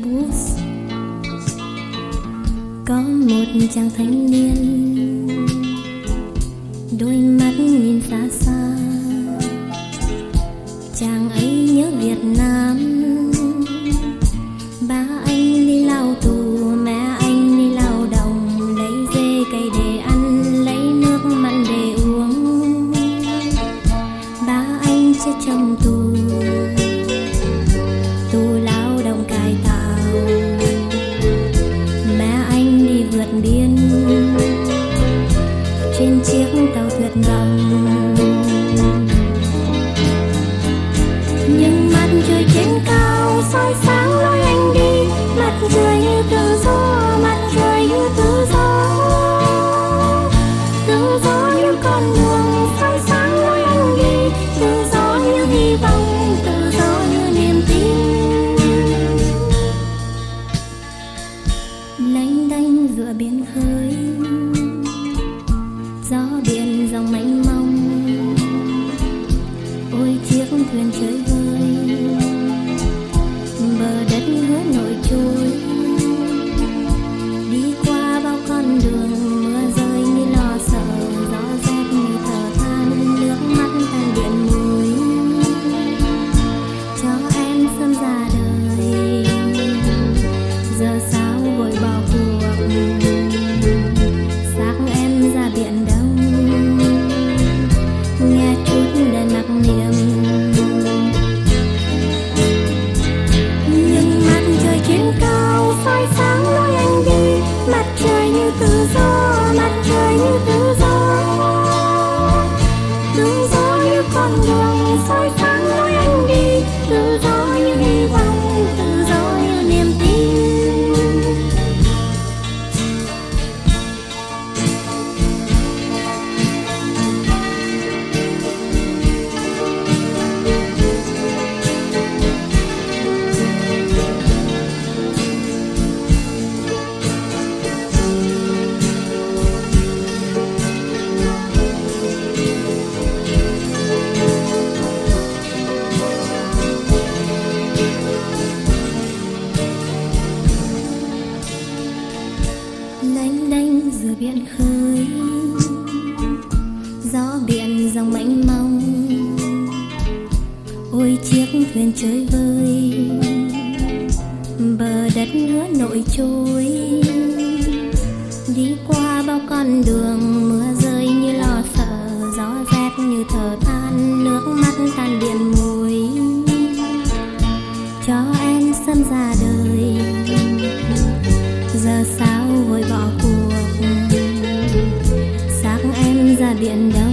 bus có một chàng thanh niên, đôi mắt nhìn xa xa. Chàng ấy nhớ Việt Nam, ba anh đi lao tù, mẹ anh đi lao động, lấy dê cây để ăn, lấy nước mặn để uống. Ba anh chết trong tù, tù lao động cải tạo. Mẹ anh đi vượt biên trên chiếc tàu thuyền vòng. Nhưng mặt trời trên cao soi sáng lối anh đi, mặt trời như tự do, mặt trời như tự do. Tự do như con đường soi sáng lối anh đi, tự do như hy vọng, tự do như niềm tin. Lênh đênh giữa biển khơi, gió biển dòng mênh mông. Ôi chiếc thuyền chơi vơi, bờ đất hứa nổi trôi. Đi qua bao con đường, mưa rơi như lo sợ, gió rét như thở than, nước mắt tan điện mùi. Cho em sớm ra đời, giờ sao vội bỏ cuộc. Xác em ra biển đông, nghe chút đời mặc niệm. Nhưng mặt trời trên cao soi sáng lối anh đi, mặt trời như tự do, mặt trời như tự do. Tự do như con đường soi sáng lối anh đi, tự do như hy vọng, tự do như niềm tin. Lênh đênh giữa biển khơi, gió biển dòng mênh mông. Ôi chiếc thuyền chơi vơi, bờ đất hứa nổi trôi. Đi qua bao con đường, mưa rơi như lo sợ, gió rét như thở than, nước mắt tan điện mùi. Cho em sớm ra đời, giờ sao vội bỏ cuộc. Xác em ra biển đông,